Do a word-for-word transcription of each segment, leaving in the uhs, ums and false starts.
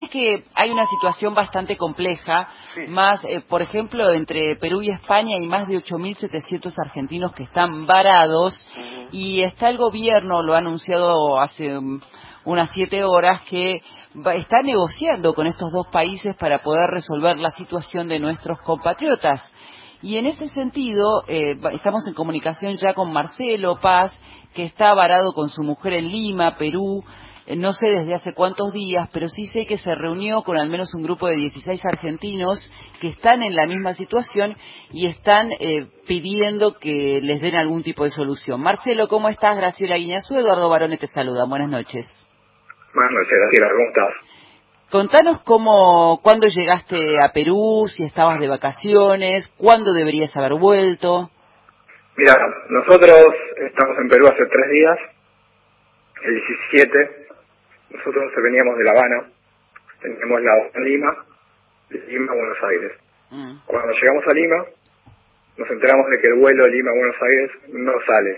que hay una situación bastante compleja, Sí. más, eh, por ejemplo, entre Perú y España hay más de ocho mil setecientos argentinos que están varados, Uh-huh. y está el gobierno, lo ha anunciado hace um, unas siete horas, que va, está negociando con estos dos países para poder resolver la situación de nuestros compatriotas. Y en ese sentido, eh, estamos en comunicación ya con Marcelo Paz, que está varado con su mujer en Lima, Perú, eh, no sé desde hace cuántos días, pero sí sé que se reunió con al menos un grupo de dieciséis argentinos que están en la misma situación y están eh, pidiendo que les den algún tipo de solución. Marcelo, ¿cómo estás? Graciela Guiñazú, Eduardo Barone te saluda. Buenas noches. Buenas noches, Graciela, ¿cómo estás? Contanos cómo, cuándo llegaste a Perú, si estabas de vacaciones, cuándo deberías haber vuelto. Mira, nosotros estamos en Perú hace tres días, el diecisiete, nosotros veníamos de La Habana, teníamos la en Lima, de Lima a Buenos Aires. Mm. Cuando llegamos a Lima, nos enteramos de que el vuelo de Lima a Buenos Aires no sale.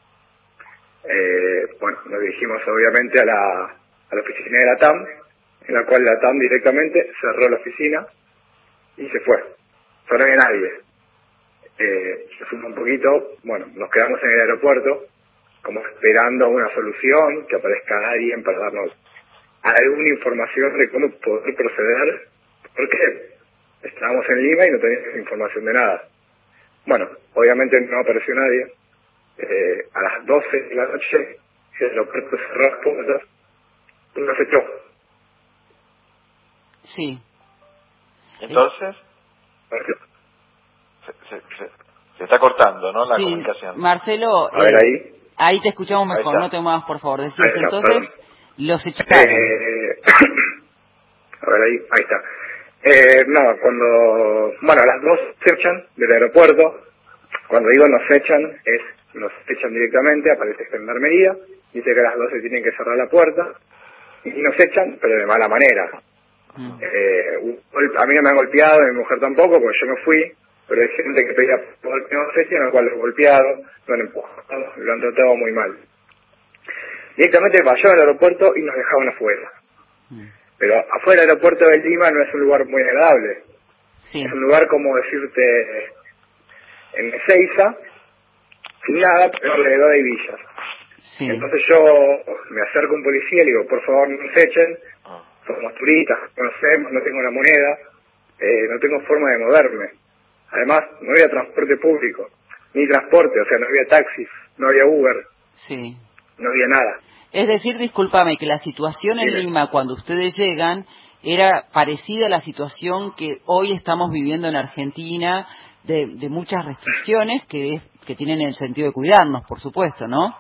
Eh, bueno, nos dirigimos obviamente a la, a la oficina de la T A M, en la cual la T A M directamente cerró la oficina y se fue. No había nadie. Eh, resumo un poquito, bueno, nos quedamos en el aeropuerto, como esperando una solución, que aparezca alguien para darnos alguna información de cómo poder proceder, porque estábamos en Lima y no teníamos información de nada. Bueno, obviamente no apareció nadie. Eh, a las doce de la noche, el aeropuerto cerró las puertas y nos echó. Sí. Entonces, se, se, se, se está cortando, ¿no? La Sí, comunicación. Marcelo, A ver eh, ahí. ahí te escuchamos Ahí mejor, está. no te muevas, por favor. Decías Ahí que está, entonces perdón. los echaron. Eh, a ver ahí, ahí está. Eh, no, cuando, bueno, a las dos se echan del aeropuerto. Cuando digo nos echan, es nos echan directamente, aparece gendarmería, dice que a las doce tienen que cerrar la puerta, y nos echan, pero de mala manera. Mm. Eh, un gol- a mí no me han golpeado, a mi mujer tampoco, porque yo me fui, pero hay gente que pedía por favor que nos echen, al cual lo han golpeado, lo han empujado, lo han tratado muy mal. Directamente vayaron al aeropuerto y nos dejaban afuera. Mm. Pero afuera del aeropuerto de Lima no es un lugar muy agradable. Sí. Es un lugar como decirte en Ezeiza, sin nada, pero alrededor hay villas. Sí. Entonces yo me acerco a un policía y le digo, por favor no nos echen, Ah. somos turistas, conocemos, no tengo una moneda, eh, no tengo forma de moverme. Además, no había transporte público, ni transporte, o sea, no había taxis, no había Uber, Sí. no había nada. Es decir, discúlpame, que la situación en Dime. Lima, cuando ustedes llegan, era parecida a la situación que hoy estamos viviendo en Argentina, de, de muchas restricciones que, es- que tienen el sentido de cuidarnos, por supuesto, ¿no?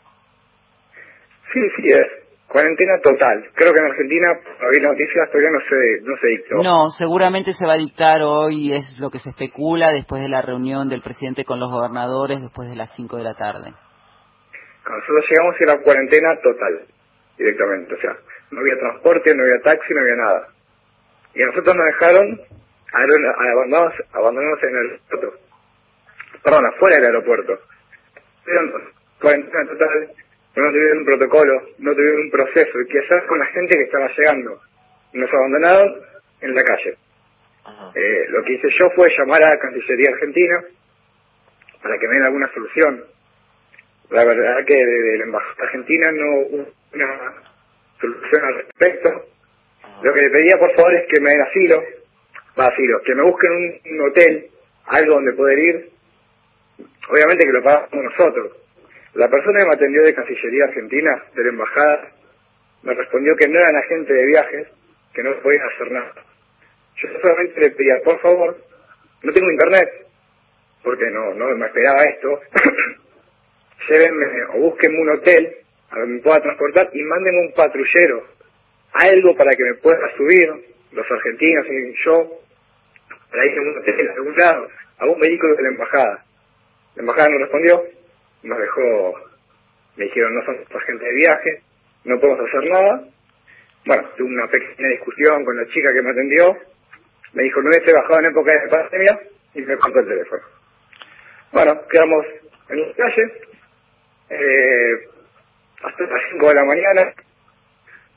Sí, sí, es cuarentena total. Creo que en Argentina, todavía las noticias todavía no se, no se dictó. No, seguramente se va a dictar hoy, es lo que se especula después de la reunión del presidente con los gobernadores después de las cinco de la tarde. Cuando nosotros llegamos era cuarentena total, directamente. O sea, no había transporte, no había taxi, no había nada. Y a nosotros nos dejaron abandonados, abandonados en el aeropuerto. Perdón, afuera del aeropuerto. Tuvieron cuarentena total, no tuvieron un protocolo, no tuvieron un proceso. ¿Y qué hacer con la gente que estaba llegando? Nos abandonaron en la calle. Ajá. Eh, lo que hice yo fue llamar a la Cancillería Argentina para que me den alguna solución. La verdad que desde la Embajada Argentina no hubo una solución al respecto. Lo que le pedía por favor es que me den asilo, va asilo, que me busquen un, un hotel, algo donde poder ir, obviamente que lo pagamos nosotros. La persona que me atendió de Cancillería Argentina, de la Embajada, me respondió que no eran agentes de viajes, que no podían hacer nada. Yo solamente le pedía, por favor, no tengo internet, porque no, no me esperaba esto, llévenme o búsquenme un hotel a donde me pueda transportar y mándenme un patrullero, algo para que me pueda subir, los argentinos y yo, para ir a un hotel, a algún lado, a un vehículo de la embajada. La embajada no respondió, nos dejó, me dijeron no son agentes de viaje, no podemos hacer nada. Bueno, tuve una pequeña discusión con la chica que me atendió, me dijo no hubiese bajado en época de pandemia y me cortó el teléfono. Bueno, quedamos en la calle, eh, hasta las cinco de la mañana,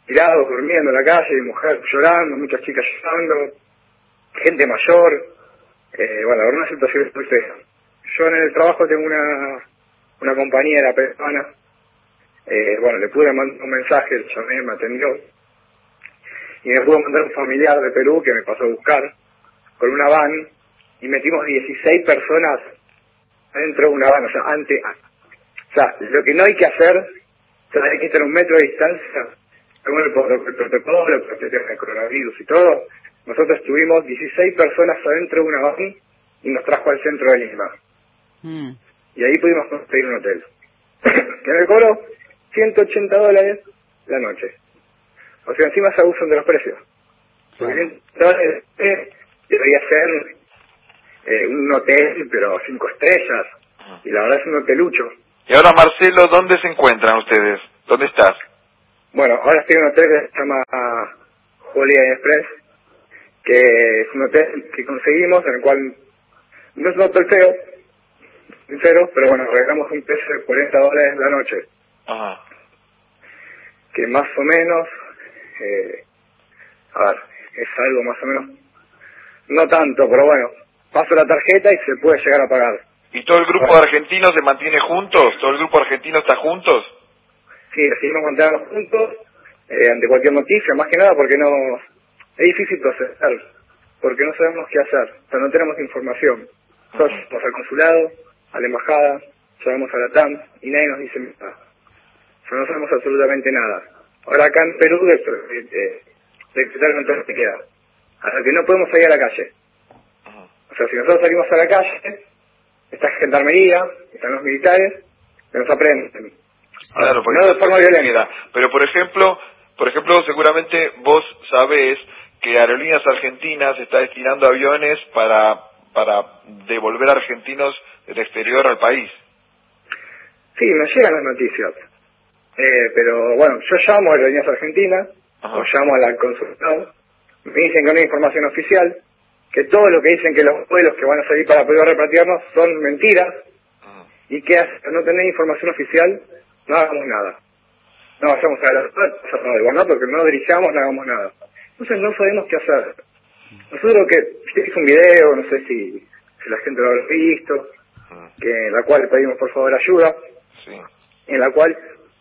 tirados, durmiendo en la calle, mujeres llorando, muchas chicas llorando, gente mayor, eh, bueno, la verdad una situación muy fea. Yo en el trabajo tengo una, una compañera peruana, eh, bueno, le pude mandar un mensaje, el llamé, me atendió, y me pudo mandar un familiar de Perú que me pasó a buscar, con una van, y metimos dieciséis personas dentro de una van, o sea, ante, o sea, lo que no hay que hacer, o sea, hay que estar a un metro de distancia, según el, el, el protocolo, el protección del coronavirus y todo. Nosotros tuvimos dieciséis personas adentro de una van y nos trajo al centro de Lima. Mm. Y ahí pudimos conseguir un hotel. Que me cobró ciento ochenta dólares la noche. O sea, encima se abusan de los precios. Porque Claro. ciento dólares eh, debería ser eh, un hotel, pero cinco estrellas. Y la verdad es un hotelucho. Y ahora, Marcelo, ¿dónde se encuentran ustedes? ¿Dónde estás? Bueno, ahora estoy en un hotel que se llama Holiday Express, que es un hotel que conseguimos, en el cual no es un hotel feo, sincero, pero bueno, regalamos un precio de cuarenta dólares la noche, Ajá. que más o menos, eh, a ver, es algo más o menos, no tanto, pero bueno, paso la tarjeta y se puede llegar a pagar. ¿Y todo el grupo Bueno, argentino se mantiene juntos? ¿Todo el grupo argentino está juntos? sí, decidimos mantenernos juntos eh, ante cualquier noticia, más que nada porque no, es difícil procesar, porque no sabemos qué hacer, o sea, no tenemos información. Nosotros vamos al consulado, a la embajada, llamamos a la T A M y nadie nos dice nada. O sea, no sabemos absolutamente nada. Ahora acá en Perú decretaron el toque de queda, hasta que no podemos salir a la calle. O sea, si nosotros salimos a la calle, está gendarmería, están los militares, que nos aprenden. Claro, porque No de forma violenta. pero por ejemplo, por ejemplo, seguramente vos sabés que Aerolíneas Argentinas está destinando aviones para para devolver argentinos del exterior al país. Sí, me llegan las noticias. Eh, pero bueno, yo llamo a Aerolíneas Argentinas, Ajá. o llamo a la consulado, me dicen que no hay información oficial, que todo lo que dicen que los vuelos que van a salir para Perú a repatriarnos son mentiras, Ajá. y que hasta no tener información oficial, no hagamos nada. No vayamos a la no, igual no, porque no dirijamos, no hagamos nada. Entonces no sabemos qué hacer. Nosotros que hice un video, no sé si, si la gente lo habrá visto, Ajá. que en la cual pedimos por favor ayuda, Sí. en la cual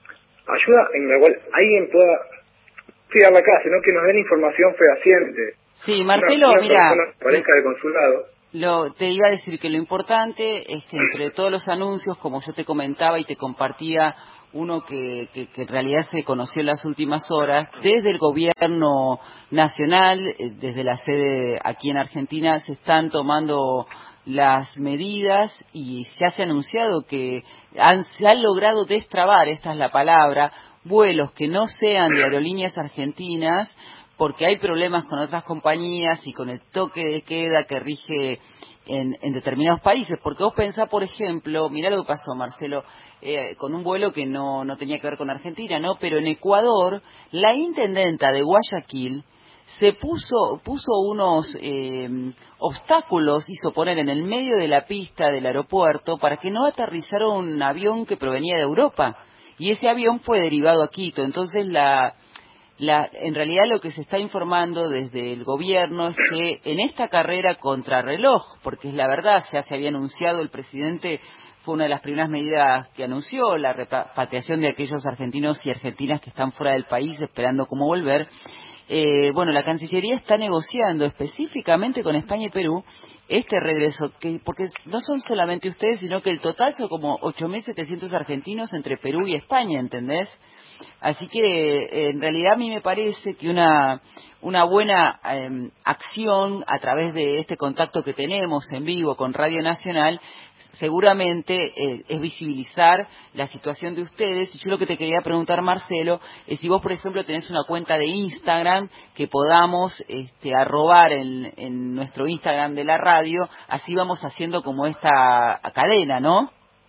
ayuda en la cual alguien pueda ir a la calle, no que nos den información fehaciente. Sí, Marcelo, Una, una mira, persona parezca de consulado. Lo, te iba a decir que lo importante es que entre todos los anuncios, como yo te comentaba y te compartía uno que, que, que en realidad se conoció en las últimas horas, desde el gobierno nacional, eh, desde la sede aquí en Argentina, se están tomando las medidas y ya se ha anunciado que han, se han logrado destrabar, esta es la palabra, vuelos que no sean de aerolíneas argentinas, porque hay problemas con otras compañías y con el toque de queda que rige en, en determinados países. Porque vos pensás, por ejemplo, mirá lo que pasó, Marcelo, eh, con un vuelo que no, no tenía que ver con Argentina, ¿no? Pero en Ecuador, la intendenta de Guayaquil se puso, puso unos eh, obstáculos, hizo poner en el medio de la pista del aeropuerto para que no aterrizara un avión que provenía de Europa. Y ese avión fue derivado a Quito. Entonces la... La, en realidad lo que se está informando desde el gobierno es que en esta carrera contrarreloj, porque es la verdad, ya se había anunciado, el presidente fue una de las primeras medidas que anunció, la repatriación de aquellos argentinos y argentinas que están fuera del país esperando cómo volver. Eh, bueno, la Cancillería está negociando específicamente con España y Perú este regreso, que porque no son solamente ustedes, sino que el total son como ocho mil setecientos argentinos entre Perú y España, ¿entendés? Así que eh, en realidad a mí me parece que una una buena eh, acción a través de este contacto que tenemos en vivo con Radio Nacional seguramente eh, es visibilizar la situación de ustedes. Y yo lo que te quería preguntar, Marcelo, es si vos, por ejemplo, tenés una cuenta de Instagram que podamos este, arrobar en, en nuestro Instagram de la radio, así vamos haciendo como esta cadena, ¿no?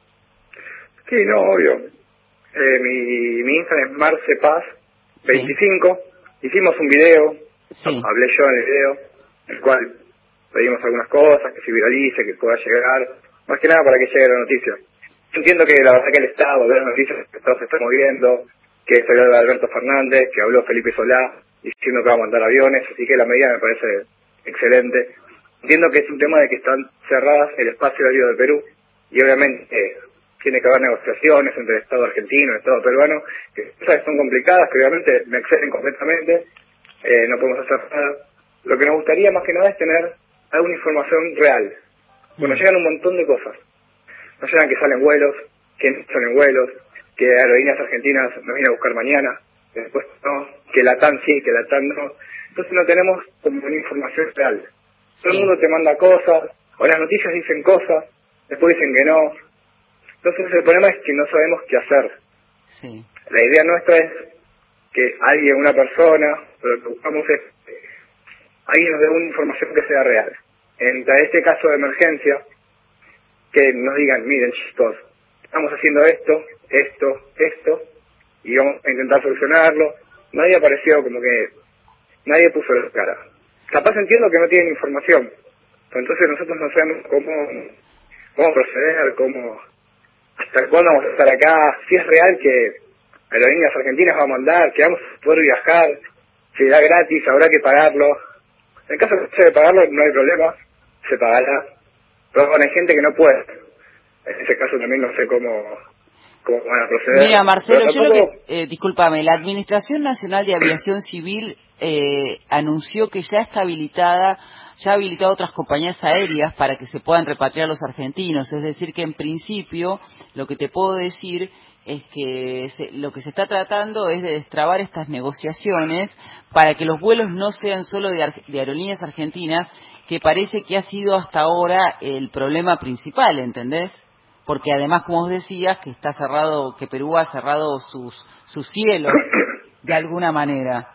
Sí, no, obvio. Eh, mi, mi Instagram es marcepaz veinticinco. Sí. Hicimos un video, sí. Hablé yo en el video, en el cual pedimos algunas cosas, que se viralice, que pueda llegar, más que nada para que llegue la noticia. Yo entiendo que la verdad que el Estado de las noticias, el Estado se está moviendo, que salió de Alberto Fernández, que habló Felipe Solá, diciendo que va a mandar aviones, así que la medida me parece excelente. Entiendo que es un tema de que están cerradas el espacio aéreo de Perú, y obviamente eh, tiene que haber negociaciones entre el Estado argentino y el Estado peruano, que cosas son complicadas, que obviamente me exceden completamente, eh, no podemos hacer nada. Lo que nos gustaría más que nada es tener alguna información real. Bueno, llegan un montón de cosas. Nos llegan que salen vuelos, que no salen vuelos, que aerolíneas argentinas nos vienen a buscar mañana, después no, que la TAM sí, que la TAM no. Entonces no tenemos como una información real. Todo el mundo te manda cosas, o las noticias dicen cosas, después dicen que no. Entonces el problema es que no sabemos qué hacer. Sí. La idea nuestra es que alguien, una persona, lo que buscamos es alguien nos dé una información que sea real. En este caso de emergencia, que nos digan, miren chicos, estamos haciendo esto, esto, esto, y vamos a intentar solucionarlo. Nadie apareció, como que nadie puso la cara. Capaz entiendo que no tienen información, pero entonces nosotros no sabemos cómo, cómo proceder, cómo, hasta cuándo vamos a estar acá, si es real que aerolíneas argentinas van a mandar, que vamos a poder viajar, si da gratis, habrá que pagarlo. En caso de que se pagarlo, no hay problema, se pagará. Pero bueno, hay gente que no puede. En ese caso también no sé cómo, cómo van a proceder. Mira, Marcelo, tampoco... yo lo que, eh, discúlpame, la Administración Nacional de Aviación Civil eh, anunció que ya está habilitada, ya ha habilitado otras compañías aéreas para que se puedan repatriar los argentinos. Es decir, que en principio, lo que te puedo decir es que se, lo que se está tratando es de destrabar estas negociaciones para que los vuelos no sean solo de, de aerolíneas argentinas, que parece que ha sido hasta ahora el problema principal, ¿entendés? Porque además, como vos decías, que está cerrado, que Perú ha cerrado sus sus cielos de alguna manera.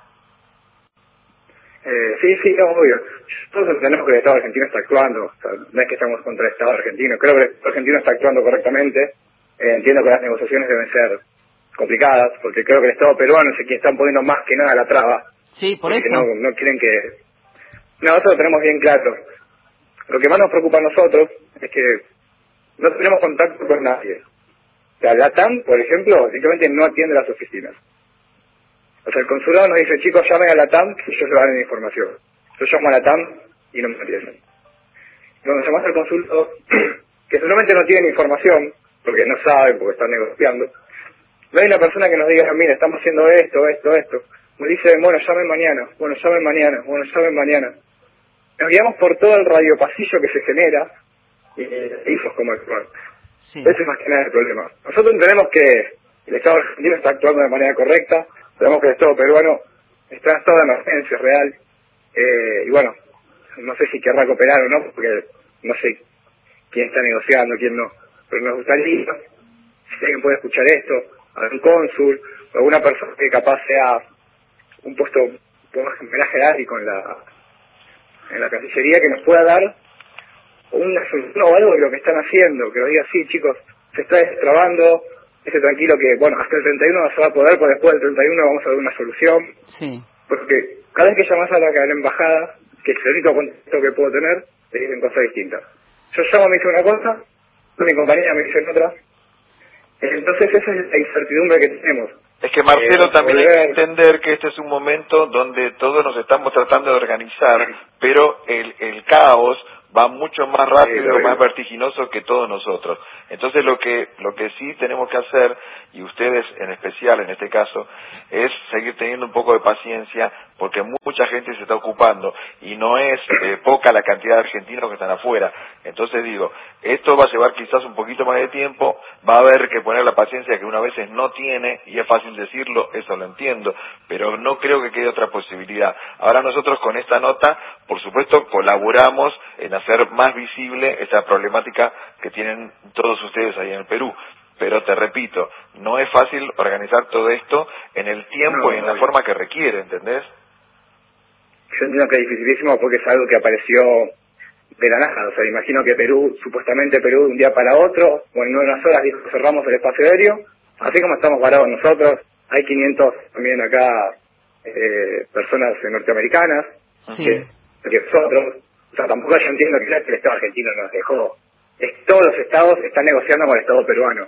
Eh, sí, sí, no, obvio. Nosotros entendemos que el Estado argentino está actuando. O sea, no es que estamos contra el Estado argentino. Creo que el Estado argentino está actuando correctamente. Eh, entiendo que las negociaciones deben ser complicadas, porque creo que el Estado peruano es el que están poniendo más que nada la traba. Sí, por eso. No, no quieren que... No, nosotros lo tenemos bien claro. Lo que más nos preocupa a nosotros es que no tenemos contacto con nadie. O sea, la TAM, por ejemplo, simplemente no atiende las oficinas. O sea, el consulado nos dice, chicos, llamen a la TAM que ellos le dan la información. Yo llamo a la TAM y no me atienden. Cuando llamas al consulado, que seguramente no tienen información, porque no saben, porque están negociando, no hay una persona que nos diga, mira, estamos haciendo esto, esto, esto. Nos dice, bueno, llamen mañana, bueno, llamen mañana, bueno, llamen mañana. Nos guiamos por todo el radiopasillo que se genera y hijos como actuar. Sí. Ese es más que nada el problema. Nosotros entendemos que el Estado argentino está actuando de manera correcta, sabemos que el Estado peruano está en estado de emergencia real, eh, y bueno, no sé si querrá cooperar o no, porque no sé quién está negociando, quién no, pero nos gustaría, si alguien puede escuchar esto, algún cónsul, o alguna persona que capaz sea un puesto un poco más jerárquico en la, en la Cancillería, que nos pueda dar una solución o algo de lo que están haciendo, que nos diga, sí, chicos, se está destrabando, esté tranquilo que, bueno, hasta el treinta y uno no se va a poder, pero después del treinta y uno vamos a dar una solución. Sí. Porque cada vez que llamas a la, a la embajada, que es el único contacto que puedo tener, te dicen cosas distintas. Yo llamo, me dice una cosa, mi compañera me dice otra. Entonces esa es la incertidumbre que tenemos. Es que Marcelo eh, también volver... hay que entender que este es un momento donde todos nos estamos tratando de organizar, pero el, el caos va mucho más rápido, sí, más vertiginoso que todos nosotros. Entonces lo que lo que sí tenemos que hacer, y ustedes en especial en este caso, es seguir teniendo un poco de paciencia, porque mucha gente se está ocupando y no es eh, poca la cantidad de argentinos que están afuera. Entonces digo, esto va a llevar quizás un poquito más de tiempo, va a haber que poner la paciencia que una veces no tiene, y es fácil decirlo, eso lo entiendo, pero no creo que quede otra posibilidad. Ahora nosotros con esta nota, por supuesto, colaboramos en hacer más visible esta problemática que tienen todos ustedes ahí en el Perú. Pero te repito, no es fácil organizar todo esto en el tiempo no, y en la forma que requiere, ¿entendés? Yo entiendo que es dificilísimo porque es algo que apareció de la nada. O sea, imagino que Perú, supuestamente Perú de un día para otro, o en unas horas dijo cerramos el espacio aéreo, así como estamos parados nosotros, hay quinientos también acá eh, personas norteamericanas, sí. que, que nosotros, o sea, tampoco yo entiendo que el Estado argentino nos dejó. Es, todos los estados están negociando con el Estado peruano.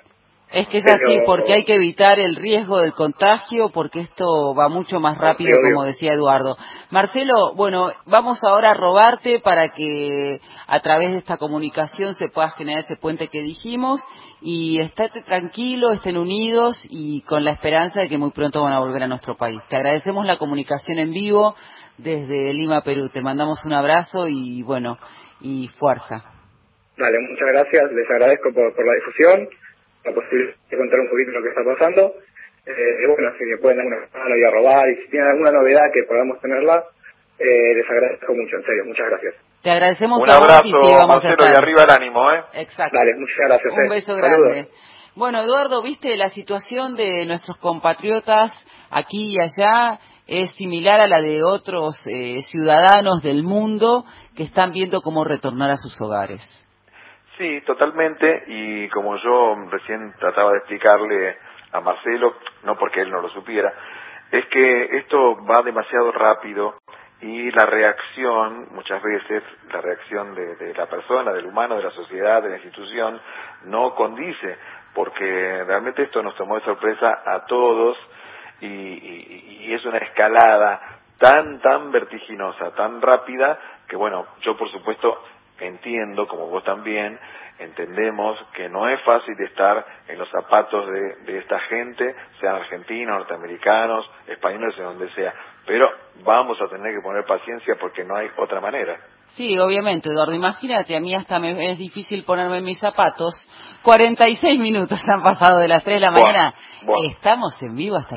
Es que es Pero, así, porque hay que evitar el riesgo del contagio, porque esto va mucho más rápido, obvio, como decía Eduardo. Marcelo, bueno, vamos ahora a robarte para que a través de esta comunicación se pueda generar ese puente que dijimos, y estate tranquilo, estén unidos y con la esperanza de que muy pronto van a volver a nuestro país. Te agradecemos la comunicación en vivo desde Lima, Perú. Te mandamos un abrazo y bueno, y fuerza. Dale, muchas gracias, les agradezco por, por la difusión, la posibilidad de contar un poquito lo que está pasando. Eh, y bueno, si me pueden dar una mano y a robar, y si tienen alguna novedad que podamos tenerla, eh, les agradezco mucho, en serio, muchas gracias. Te agradecemos Un a vos abrazo, y sí, vamos Marcelo, a y estar. arriba el ánimo, ¿eh? Exacto. Dale, muchas gracias. Un eh. beso Saludos. grande. Bueno, Eduardo, viste, la situación de nuestros compatriotas aquí y allá es similar a la de otros eh, ciudadanos del mundo que están viendo cómo retornar a sus hogares. Sí, totalmente, y como yo recién trataba de explicarle a Marcelo, no porque él no lo supiera, es que esto va demasiado rápido y la reacción, muchas veces, la reacción de, de la persona, del humano, de la sociedad, de la institución, no condice, porque realmente esto nos tomó de sorpresa a todos y, y, y es una escalada tan, tan vertiginosa, tan rápida, que bueno, yo por supuesto entiendo, como vos también, entendemos que no es fácil estar en los zapatos de, de esta gente, sean argentinos, norteamericanos, españoles, en donde sea, pero vamos a tener que poner paciencia porque no hay otra manera. Sí, obviamente, Eduardo, imagínate, a mí hasta me es difícil ponerme en mis zapatos. cuarenta y seis minutos han pasado de las tres de la Buah, mañana. buah. Estamos en vivo hasta